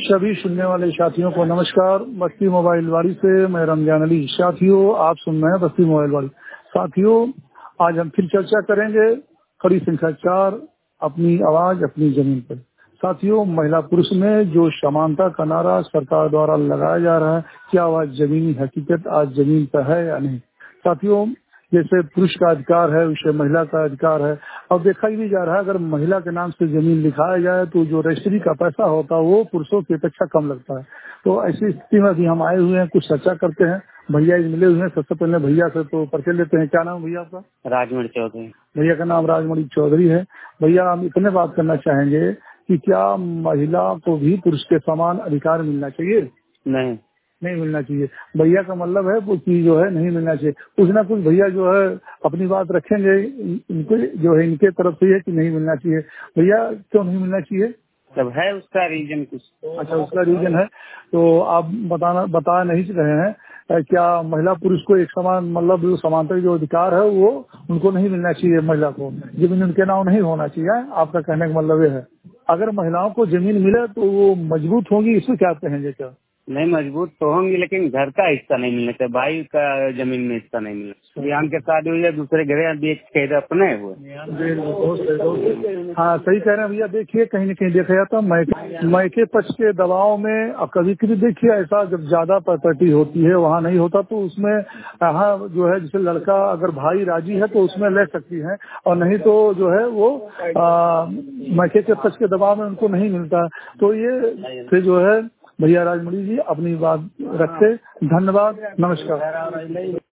सभी सुनने वाले साथियों को नमस्कार। बस्ती मोबाइल वाड़ी से मैं रमजान अली। साथियों, आप सुन रहे हैं बस्ती मोबाइल वाड़ी। साथियों, आज हम फिर चर्चा करेंगे कड़ी संख्या 4, अपनी आवाज अपनी जमीन पर। साथियों, महिला पुरुष में जो समानता का नारा सरकार द्वारा लगाया जा रहा है, क्या वह जमीनी हकीकत आज जमीन पर है या नहीं। साथियों, जैसे पुरुष का अधिकार है वैसे महिला का अधिकार है। और देखा ही भी जा रहा है, अगर महिला के नाम से जमीन लिखाया जाए तो जो रजिस्ट्री का पैसा होता है वो पुरुषों की अपेक्षा कम लगता है। तो ऐसी स्थिति में अभी हम आए हुए हैं, कुछ चर्चा करते हैं। भैया मिले हुए हैं। सबसे पहले भैया से तो परिचय लेते हैं। क्या नाम भैया आपका? राजमणि चौधरी। भैया का नाम राजमणि चौधरी है। भैया, हम इतने बात करना चाहेंगे कि क्या महिला को भी पुरुष के समान अधिकार मिलना चाहिए? नहीं मिलना चाहिए। भैया का मतलब है वो चीज जो है नहीं मिलना चाहिए। कुछ ना कुछ भैया जो है अपनी बात रखेंगे। इनके जो है इनके तरफ से है कि नहीं मिलना चाहिए। भैया, क्यों नहीं मिलना चाहिए? सब है उसका रीजन कुछ। अच्छा, उसका रीजन है तो आप बता नहीं रहे हैं। क्या महिला पुरुष को एक समान मतलब जो समानता जो अधिकार है वो उनको नहीं मिलना चाहिए? महिला को जमीन उनके नाम नहीं होना चाहिए? आपका कहने का मतलब ये है। अगर महिलाओं को जमीन मिले तो वो मजबूत होंगी, इसको क्या कहेंगे? क्या नहीं, मजबूत तो होंगी लेकिन घर का हिस्सा नहीं मिलना चाहिए। भाई का जमीन में हिस्सा नहीं मिलना। बिहान के शादी हुई है, दूसरे घर बेच के अपने हुए। हाँ, सही कह रहे हैं भैया। देखिए, कहीं न कहीं देखा जाता है मायके पक्ष के दबाव में। और कभी कभी देखिए ऐसा जब ज्यादा प्रॉपर्टी होती है वहाँ नहीं होता तो उसमें यहाँ जो है जैसे लड़का अगर भाई राजी है तो उसमें ले सकती है, और नहीं तो जो है वो मायके के पक्ष के दबाव में उनको नहीं मिलता। तो ये फिर जो है भैया राजमणि जी अपनी बात रखते। धन्यवाद, नमस्कार।